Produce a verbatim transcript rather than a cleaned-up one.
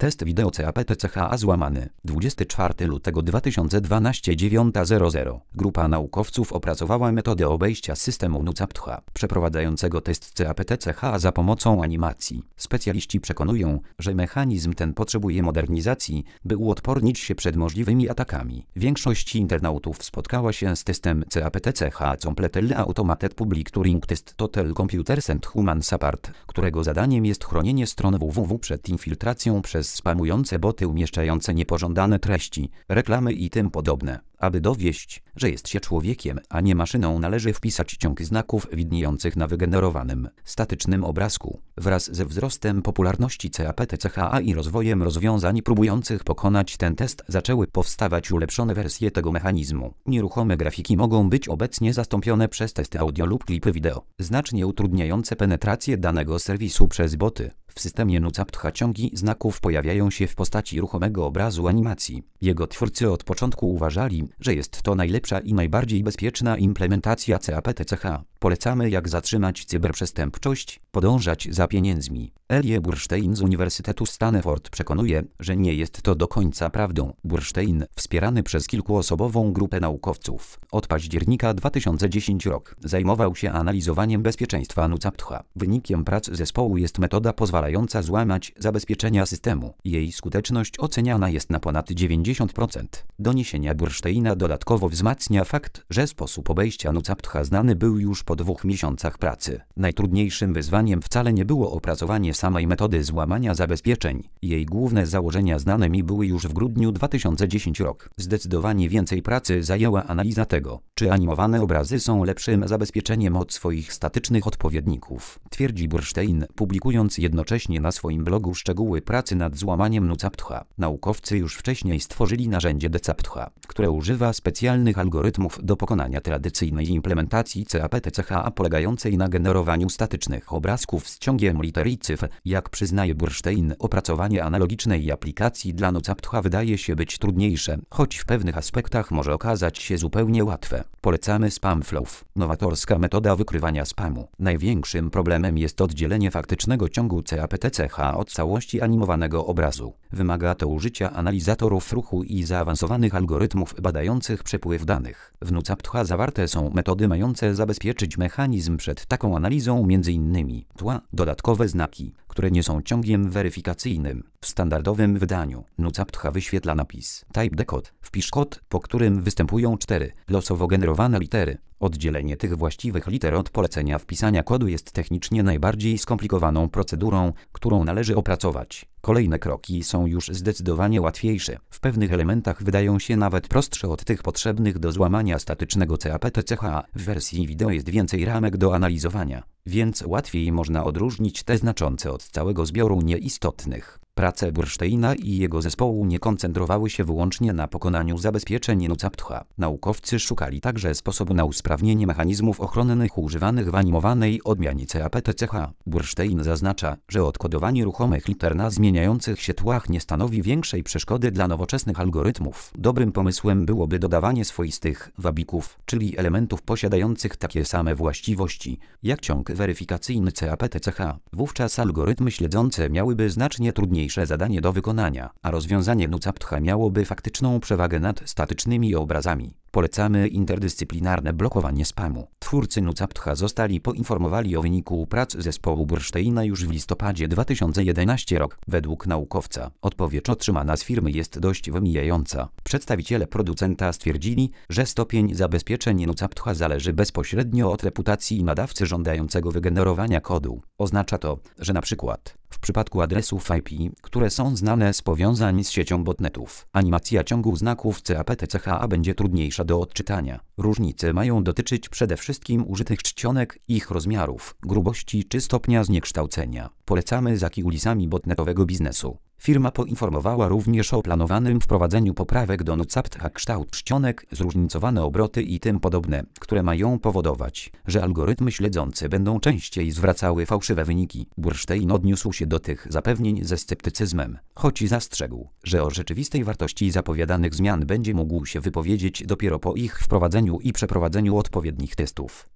Test wideo C A P T C H A złamany. dwudziestego czwartego lutego dwa tysiące dwunastego dziewiąta zero zero. Grupa naukowców opracowała metodę obejścia systemu NuCapTcha, przeprowadzającego test C A P T C H A za pomocą animacji. Specjaliści przekonują, że mechanizm ten potrzebuje modernizacji, by uodpornić się przed możliwymi atakami. Większość internautów spotkała się z testem C A P T C H A Completely Automated Public Turing Test Total Computers and Human Support, którego zadaniem jest chronienie stron www przed infiltracją przez spamujące boty umieszczające niepożądane treści, reklamy i tym podobne. Aby dowieść, że jest się człowiekiem, a nie maszyną, należy wpisać ciąg znaków widniejących na wygenerowanym, statycznym obrazku. Wraz ze wzrostem popularności C A P T C H A i rozwojem rozwiązań próbujących pokonać ten test zaczęły powstawać ulepszone wersje tego mechanizmu. Nieruchome grafiki mogą być obecnie zastąpione przez testy audio lub klipy wideo, znacznie utrudniające penetrację danego serwisu przez boty. W systemie NuCapTcha ciągi znaków pojawiają się w postaci ruchomego obrazu animacji. Jego twórcy od początku uważali, że jest to najlepsza i najbardziej bezpieczna implementacja C A P T C H A. Polecamy, jak zatrzymać cyberprzestępczość, podążać za pieniędzmi. Elie Bursztejn z Uniwersytetu Stanford przekonuje, że nie jest to do końca prawdą. Bursztejn, wspierany przez kilkuosobową grupę naukowców, od października dwa tysiące dziesiątego roku zajmował się analizowaniem bezpieczeństwa NuCapTcha. Wynikiem prac zespołu jest metoda pozwalająca złamać zabezpieczenia systemu. Jej skuteczność oceniana jest na ponad dziewięćdziesiąt procent. Doniesienia Bursztejna dodatkowo wzmacnia fakt, że sposób obejścia NuCapTcha znany był już po dwóch miesiącach pracy. Najtrudniejszym wyzwaniem wcale nie było opracowanie samej metody złamania zabezpieczeń. Jej główne założenia znane mi były już w grudniu dwa tysiące dziesiątego roku. Zdecydowanie więcej pracy zajęła analiza tego, czy animowane obrazy są lepszym zabezpieczeniem od swoich statycznych odpowiedników, twierdzi Bursztejn, publikując jednocześnie na swoim blogu szczegóły pracy nad złamaniem NuCapTcha. Naukowcy już wcześniej stworzyli narzędzie DeCapTcha, które używa specjalnych algorytmów do pokonania tradycyjnej implementacji C A P T C H A polegającej na generowaniu statycznych obrazków z ciągiem liter i cyfr. Jak przyznaje Bursztejn, opracowanie analogicznej aplikacji dla NuCapTcha wydaje się być trudniejsze, choć w pewnych aspektach może okazać się zupełnie łatwe. Polecamy SpamFlow, nowatorska metoda wykrywania spamu. Największym problemem jest oddzielenie faktycznego ciągu C A P T C H A od całości animowanego obrazu. Wymaga to użycia analizatorów ruchu i zaawansowanych algorytmów badających przepływ danych. W NuCapTcha zawarte są metody mające zabezpieczyć mechanizm przed taką analizą, m.in. tła, dodatkowe znaki, które nie są ciągiem weryfikacyjnym. W standardowym wydaniu NuCapTcha wyświetla napis Type Decode, wpisz kod, po którym występują cztery losowo generowane litery. Oddzielenie tych właściwych liter od polecenia wpisania kodu jest technicznie najbardziej skomplikowaną procedurą, którą należy opracować. Kolejne kroki są już zdecydowanie łatwiejsze. W pewnych elementach wydają się nawet prostsze od tych potrzebnych do złamania statycznego C A P T C H A. W wersji wideo jest więcej ramek do analizowania, więc łatwiej można odróżnić te znaczące od całego zbioru nieistotnych. Prace Bursztejna i jego zespołu nie koncentrowały się wyłącznie na pokonaniu zabezpieczeń NuCapTcha. Naukowcy szukali także sposobu na usprawnienie mechanizmów ochronnych używanych w animowanej odmianie C A P T C H A. Bursztejn zaznacza, że odkodowanie ruchomych liter na zmieniających się tłach nie stanowi większej przeszkody dla nowoczesnych algorytmów. Dobrym pomysłem byłoby dodawanie swoistych wabików, czyli elementów posiadających takie same właściwości jak ciąg weryfikacyjny C A P T C H A. Wówczas algorytmy śledzące miałyby znacznie trudniejsze zadanie do wykonania, a rozwiązanie NuCapTcha miałoby faktyczną przewagę nad statycznymi obrazami. Polecamy interdyscyplinarne blokowanie spamu. Twórcy NuCapTcha zostali poinformowali o wyniku prac zespołu Bursztejna już w listopadzie dwa tysiące jedenastego roku. Według naukowca odpowiedź otrzymana z firmy jest dość wymijająca. Przedstawiciele producenta stwierdzili, że stopień zabezpieczeń NuCapTcha zależy bezpośrednio od reputacji nadawcy żądającego wygenerowania kodu. Oznacza to, że na przykład w przypadku adresów I P, które są znane z powiązań z siecią botnetów, animacja ciągu znaków C A P T C H A będzie trudniejsza do odczytania. Różnice mają dotyczyć przede wszystkim użytych czcionek, ich rozmiarów, grubości czy stopnia zniekształcenia. Polecamy za kulisami botnetowego biznesu. Firma poinformowała również o planowanym wprowadzeniu poprawek do NuCapTcha, kształt czcionek, zróżnicowane obroty i tym podobne, które mają powodować, że algorytmy śledzące będą częściej zwracały fałszywe wyniki. Bursztejn odniósł się do tych zapewnień ze sceptycyzmem, choć zastrzegł, że o rzeczywistej wartości zapowiadanych zmian będzie mógł się wypowiedzieć dopiero po ich wprowadzeniu i przeprowadzeniu odpowiednich testów.